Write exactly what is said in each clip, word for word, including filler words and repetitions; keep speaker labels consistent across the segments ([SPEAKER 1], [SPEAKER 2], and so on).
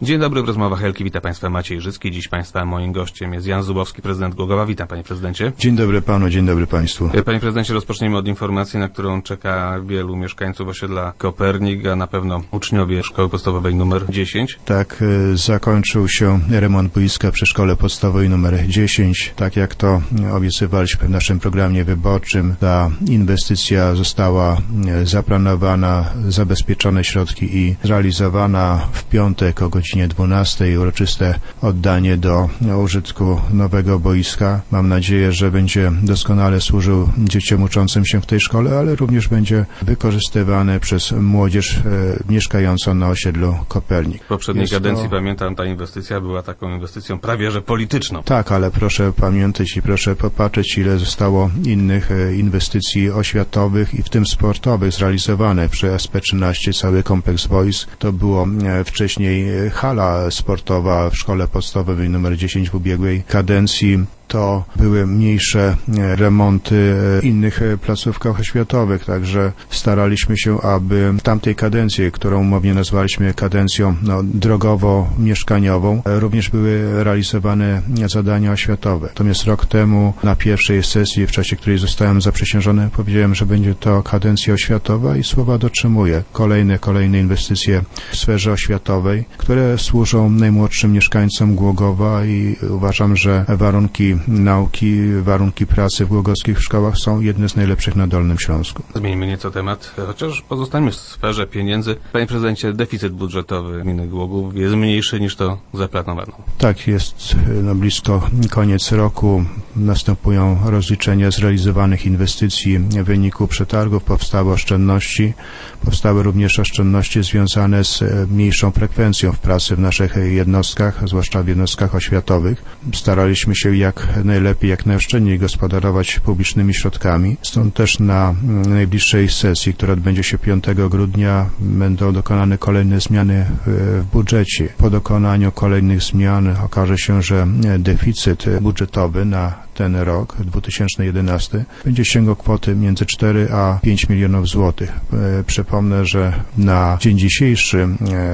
[SPEAKER 1] Dzień dobry, w rozmowach Helki wita Państwa Maciej Życki. Dziś Państwa moim gościem jest Jan Zubowski, prezydent Głogowa. Witam, Panie Prezydencie.
[SPEAKER 2] Dzień dobry Panu, dzień dobry Państwu.
[SPEAKER 1] Panie Prezydencie, rozpoczniemy od informacji, na którą czeka wielu mieszkańców osiedla Kopernik, a na pewno uczniowie Szkoły Podstawowej numer dziesięć.
[SPEAKER 2] Tak, zakończył się remont boiska przy Szkole Podstawowej numer dziesięć. Tak jak to obiecywaliśmy w naszym programie wyborczym, ta inwestycja została zaplanowana, zabezpieczone środki i zrealizowana w piątek o godzinie dwunastej. Uroczyste oddanie do użytku nowego boiska. Mam nadzieję, że będzie doskonale służył dzieciom uczącym się w tej szkole, ale również będzie wykorzystywane przez młodzież e, mieszkającą na osiedlu Kopernik.
[SPEAKER 1] W poprzedniej
[SPEAKER 2] Jest
[SPEAKER 1] kadencji,
[SPEAKER 2] to...
[SPEAKER 1] pamiętam, ta inwestycja była taką inwestycją prawie że polityczną.
[SPEAKER 2] Tak, ale proszę pamiętać i proszę popatrzeć, ile zostało innych e, inwestycji oświatowych i w tym sportowych zrealizowane przy S P trzynaście, cały kompleks boisk. To było e, wcześniej hala sportowa w Szkole Podstawowej numer dziesięć w ubiegłej kadencji. To były mniejsze remonty w innych placówkach oświatowych, także staraliśmy się, aby w tamtej kadencji, którą umownie nazwaliśmy kadencją no, drogowo-mieszkaniową, również były realizowane zadania oświatowe. Natomiast rok temu na pierwszej sesji, w czasie której zostałem zaprzysiężony, powiedziałem, że będzie to kadencja oświatowa i słowa dotrzymuję. Kolejne, kolejne inwestycje w sferze oświatowej, które służą najmłodszym mieszkańcom Głogowa i uważam, że warunki nauki, warunki pracy w głogowskich szkołach są jedne z najlepszych na Dolnym Śląsku.
[SPEAKER 1] Zmieńmy nieco temat, chociaż pozostańmy w sferze pieniędzy. Panie Prezydencie, deficyt budżetowy gminy Głogów jest mniejszy niż to zaplanowano.
[SPEAKER 2] Tak, jest no, blisko koniec roku. Następują rozliczenia zrealizowanych inwestycji. W wyniku przetargów powstały oszczędności. Powstały również oszczędności związane z mniejszą frekwencją w pracy w naszych jednostkach, zwłaszcza w jednostkach oświatowych. Staraliśmy się jak najlepiej, jak najoszczędniej gospodarować publicznymi środkami. Stąd też na najbliższej sesji, która odbędzie się piątego grudnia, będą dokonane kolejne zmiany w budżecie. Po dokonaniu kolejnych zmian okaże się, że deficyt budżetowy na ten rok, dwa tysiące jedenasty, będzie sięgał kwoty między cztery a pięć milionów złotych. Przypomnę, że na dzień dzisiejszy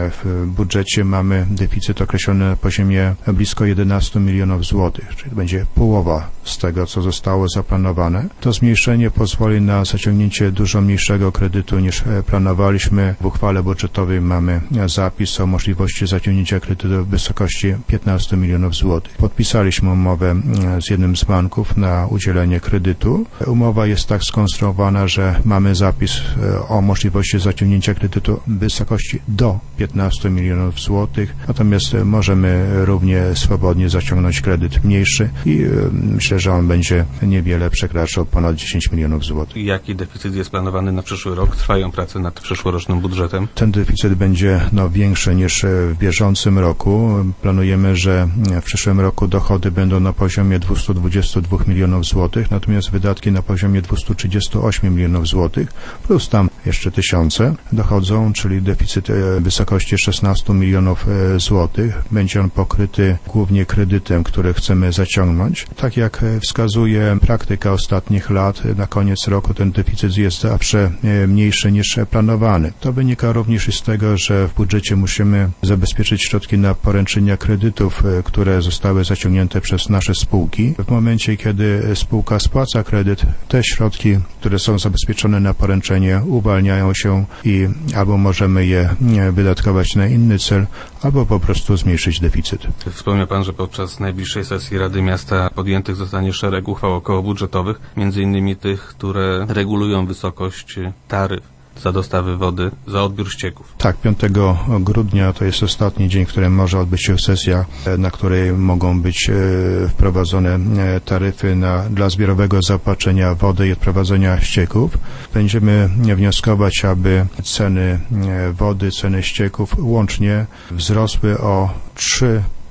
[SPEAKER 2] w budżecie mamy deficyt określony na poziomie blisko jedenastu milionów złotych, czyli będzie połowa z tego, co zostało zaplanowane. To zmniejszenie pozwoli na zaciągnięcie dużo mniejszego kredytu niż planowaliśmy. W uchwale budżetowej mamy zapis o możliwości zaciągnięcia kredytu w wysokości piętnastu milionów złotych. Podpisaliśmy umowę z jednym z banków na udzielenie kredytu. Umowa jest tak skonstruowana, że mamy zapis o możliwości zaciągnięcia kredytu w wysokości do piętnastu milionów złotych, natomiast możemy równie swobodnie zaciągnąć kredyt mniejszy i myślę, że on będzie niewiele przekraczał ponad dziesięć milionów złotych.
[SPEAKER 1] Jaki deficyt jest planowany na przyszły rok? Trwają prace nad przyszłorocznym budżetem?
[SPEAKER 2] Ten deficyt będzie no, większy niż w bieżącym roku. Planujemy, że w przyszłym roku dochody będą na poziomie dwieście dwadzieścia dwa milionów złotych, natomiast wydatki na poziomie dwieście trzydzieści osiem milionów złotych, plus tam jeszcze tysiące dochodzą, czyli deficyt w wysokości szesnastu milionów złotych. Będzie on pokryty głównie kredytem, który chcemy zaciągnąć. Tak jak wskazuje praktyka ostatnich lat, na koniec roku ten deficyt jest zawsze mniejszy niż planowany. To wynika również z tego, że w budżecie musimy zabezpieczyć środki na poręczenia kredytów, które zostały zaciągnięte przez nasze spółki. W momencie, kiedy spółka spłaca kredyt, te środki, które są zabezpieczone na poręczenie, uwalniają się i albo możemy je wydatkować na inny cel, albo po prostu zmniejszyć deficyt.
[SPEAKER 1] Wspomniał Pan, że podczas najbliższej sesji Rady Miasta podjętych zostanie szereg uchwał okołobudżetowych, między innymi tych, które regulują wysokość taryf za dostawy wody, za odbiór ścieków.
[SPEAKER 2] Tak, piątego grudnia to jest ostatni dzień, w którym może odbyć się sesja, na której mogą być wprowadzone taryfy na, dla zbiorowego zaopatrzenia wody i odprowadzenia ścieków. Będziemy wnioskować, aby ceny wody, ceny ścieków łącznie wzrosły o trzy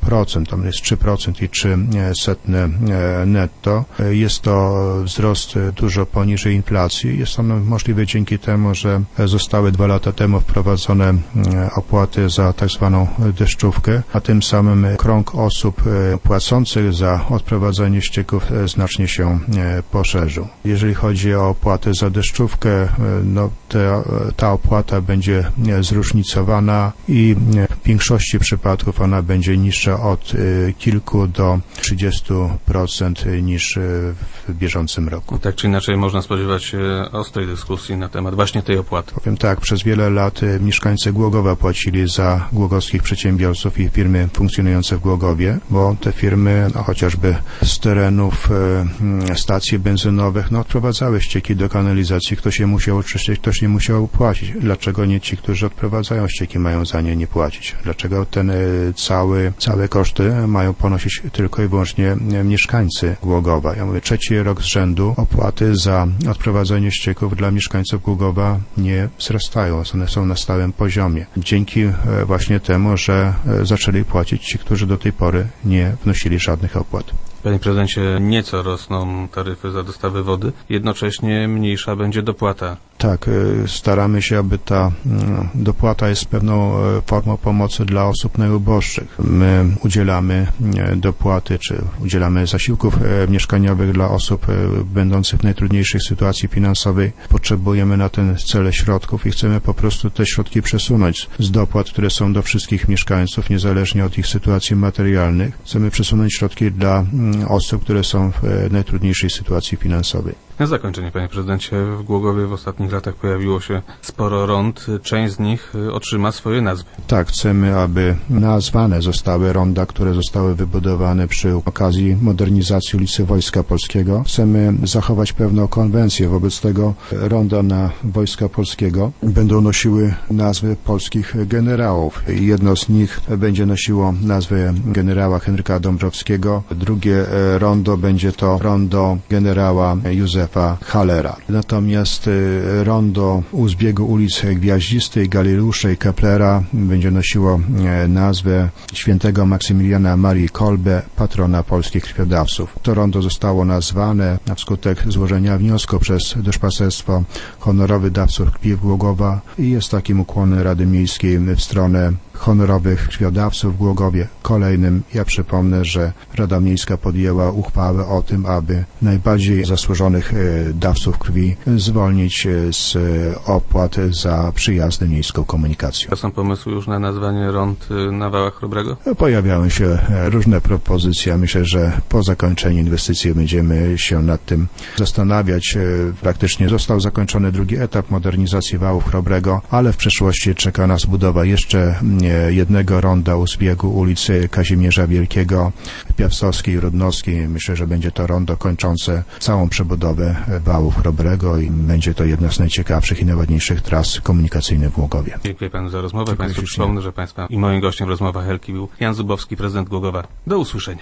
[SPEAKER 2] procent, tam jest trzy procent i trzy setne netto. Jest to wzrost dużo poniżej inflacji. Jest on możliwy dzięki temu, że zostały dwa lata temu wprowadzone opłaty za tak zwaną deszczówkę, a tym samym krąg osób płacących za odprowadzanie ścieków znacznie się poszerzył. Jeżeli chodzi o opłatę za deszczówkę, no te, ta opłata będzie zróżnicowana i w większości przypadków ona będzie niższa od kilku do trzydziestu procent niż w bieżącym roku.
[SPEAKER 1] Tak czy inaczej można spodziewać się ostrej dyskusji na temat właśnie tej opłaty.
[SPEAKER 2] Powiem tak, przez wiele lat mieszkańcy Głogowa płacili za głogowskich przedsiębiorców i firmy funkcjonujące w Głogowie, bo te firmy, no, chociażby z terenów e, stacji benzynowych, no, odprowadzały ścieki do kanalizacji. Ktoś je musiał oczyścić, ktoś nie musiał płacić. Dlaczego nie ci, którzy odprowadzają ścieki, mają za nie nie płacić? Dlaczego ten e, cały, całe koszty mają ponosić tylko i wyłącznie mieszkańcy Głogowa? Ja mówię, trzeci rok z rzędu opłaty za odprowadzanie ścieków dla mieszkańców Głogowa nie wzrastają. One są na stałym poziomie. Dzięki e, właśnie temu, że e, zaczęli płacić ci, którzy do tej pory nie wnosili żadnych opłat.
[SPEAKER 1] Panie prezydencie, nieco rosną taryfy za dostawy wody, jednocześnie mniejsza będzie dopłata.
[SPEAKER 2] Tak, staramy się, aby ta dopłata jest pewną formą pomocy dla osób najuboższych. My udzielamy dopłaty, czy udzielamy zasiłków mieszkaniowych dla osób będących w najtrudniejszej sytuacji finansowej. Potrzebujemy na ten cel środków i chcemy po prostu te środki przesunąć z dopłat, które są do wszystkich mieszkańców, niezależnie od ich sytuacji materialnych. Chcemy przesunąć środki dla osób, które są w najtrudniejszej sytuacji finansowej.
[SPEAKER 1] Na zakończenie, panie prezydencie, w Głogowie w ostatnich latach pojawiło się sporo rond. Część z nich otrzyma swoje nazwy.
[SPEAKER 2] Tak, chcemy, aby nazwane zostały ronda, które zostały wybudowane przy okazji modernizacji ulicy Wojska Polskiego. Chcemy zachować pewną konwencję. Wobec tego ronda na Wojska Polskiego będą nosiły nazwy polskich generałów. Jedno z nich będzie nosiło nazwę generała Henryka Dąbrowskiego. Drugie rondo będzie to rondo generała Józefa Hallera. Natomiast rondo u zbiegu ulic Gwiaździstej, Galileusza i Keplera będzie nosiło nazwę świętego Maksymiliana Marii Kolbe, patrona polskich krwiodawców. To rondo zostało nazwane na skutek złożenia wniosku przez Duszpasterstwo Honorowych Dawców Krwi Głogowa i jest takim ukłonem Rady Miejskiej w stronę honorowych krwiodawców w Głogowie. Kolejnym, ja przypomnę, że Rada Miejska podjęła uchwałę o tym, aby najbardziej zasłużonych dawców krwi zwolnić z opłat za przyjazdy miejską komunikacją.
[SPEAKER 1] To są pomysły już na nazwanie rond na Wałach Chrobrego?
[SPEAKER 2] Pojawiały się różne propozycje. Myślę, że po zakończeniu inwestycji będziemy się nad tym zastanawiać. Praktycznie został zakończony drugi etap modernizacji Wałów Chrobrego, ale w przyszłości czeka nas budowa jeszcze jednego ronda u zbiegu ulicy Kazimierza Wielkiego, Piastowskiej, Rudnowskiej. Myślę, że będzie to rondo kończące całą przebudowę Wałów Chrobrego i będzie to jedna z najciekawszych i najładniejszych tras komunikacyjnych w Głogowie.
[SPEAKER 1] Dziękuję panu za rozmowę. Państwu przypomnę, że państwa i moim gościem w rozmowach Helki był Jan Zubowski, prezydent Głogowa. Do usłyszenia.